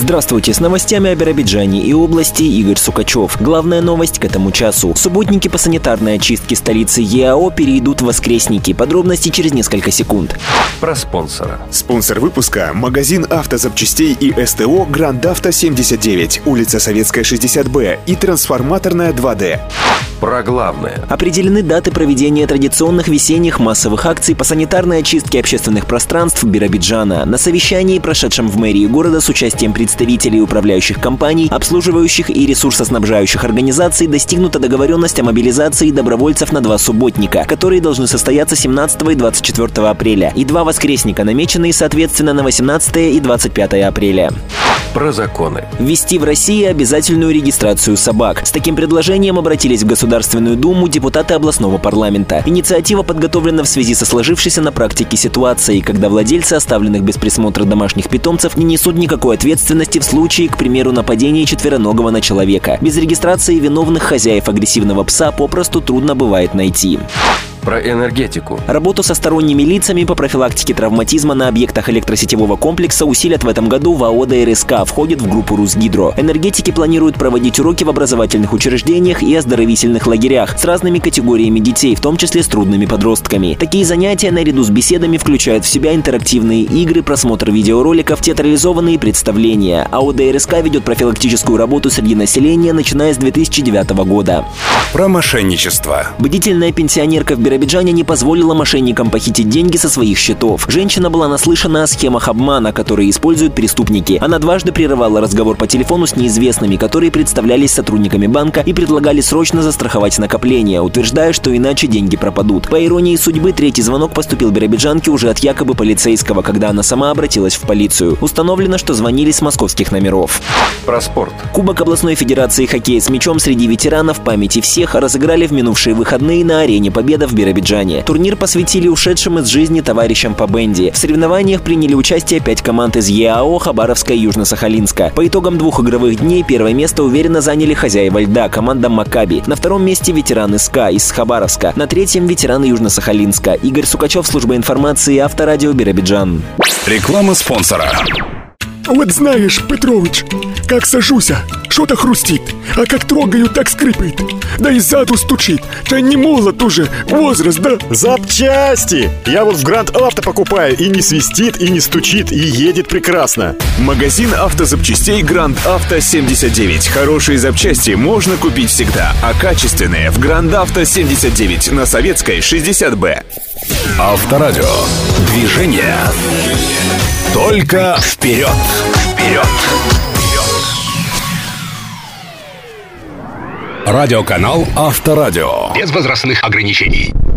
Здравствуйте, с новостями о Биробиджане и области Игорь Сукачев. Главная новость к этому часу. Субботники по санитарной очистке столицы ЕАО перейдут в воскресники. Подробности через несколько секунд. Про спонсора. Спонсор выпуска – магазин автозапчастей и СТО «Гранд Авто 79», улица Советская, 60Б и трансформаторная 2D. Про главное. Определены даты проведения традиционных весенних массовых акций по санитарной очистке общественных пространств Биробиджана. На совещании, прошедшем в мэрии города с участием представителей управляющих компаний, обслуживающих и ресурсоснабжающих организаций, достигнута договоренность о мобилизации добровольцев на 2 субботника, которые должны состояться 17 и 24 апреля, и 2 воскресника, намеченные соответственно на 18 и 25 апреля. Про законы. Ввести в России обязательную регистрацию собак. С таким предложением обратились в Государственную Думу депутаты областного парламента. Инициатива подготовлена в связи со сложившейся на практике ситуацией, когда владельцы оставленных без присмотра домашних питомцев не несут никакой ответственности в случае, к примеру, нападения четвероногого на человека. Без регистрации виновных хозяев агрессивного пса попросту трудно бывает найти. Про энергетику. Работу со сторонними лицами по профилактике травматизма на объектах электросетевого комплекса усилят в этом году в АО ДРСК, входит в группу Русгидро. Энергетики планируют проводить уроки в образовательных учреждениях и оздоровительных лагерях с разными категориями детей, в том числе с трудными подростками. Такие занятия наряду с беседами включают в себя интерактивные игры, просмотр видеороликов, театрализованные представления. АО ДРСК ведет профилактическую работу среди населения, начиная с 2009 года. Про мошенничество. Бдительная пенсионерка в Биробиджане не позволила мошенникам похитить деньги со своих счетов. Женщина была наслышана о схемах обмана, которые используют преступники. Она дважды прерывала разговор по телефону с неизвестными, которые представлялись сотрудниками банка и предлагали срочно застраховать накопления, утверждая, что иначе деньги пропадут. По иронии судьбы, 3-й звонок поступил биробиджанке уже от якобы полицейского, когда она сама обратилась в полицию. Установлено, что звонили с московских номеров. Про спорт. Кубок областной федерации хоккея с мячом среди ветеранов памяти всех разыграли в минувшие выходные на арене «Победа» в Биробиджане. Турнир посвятили ушедшим из жизни товарищам по бенди. В соревнованиях приняли участие 5 команд из ЕАО, Хабаровска и Южно-Сахалинска. По итогам 2 игровых дней первое место уверенно заняли хозяева льда, команда «Макаби». На 2-м месте ветераны СКА из Хабаровска. На 3-м ветераны Южно-Сахалинска. Игорь Сукачев, служба информации, Авторадио Биробиджан. Реклама спонсора. Вот знаешь, Петрович, как сажуся, что-то хрустит, а как трогаю, так скрипит. Да и сзаду стучит. Да не молод уже, возраст, да? Запчасти! Я вот в Гранд Авто покупаю, и не свистит, и не стучит, и едет прекрасно. Магазин автозапчастей «Гранд Авто 79». Хорошие запчасти можно купить всегда, а качественные в «Гранд Авто 79» на Советской, 60Б. Авторадио. Движение. Только вперед! Вперед! Радиоканал Авторадио. Без возрастных ограничений.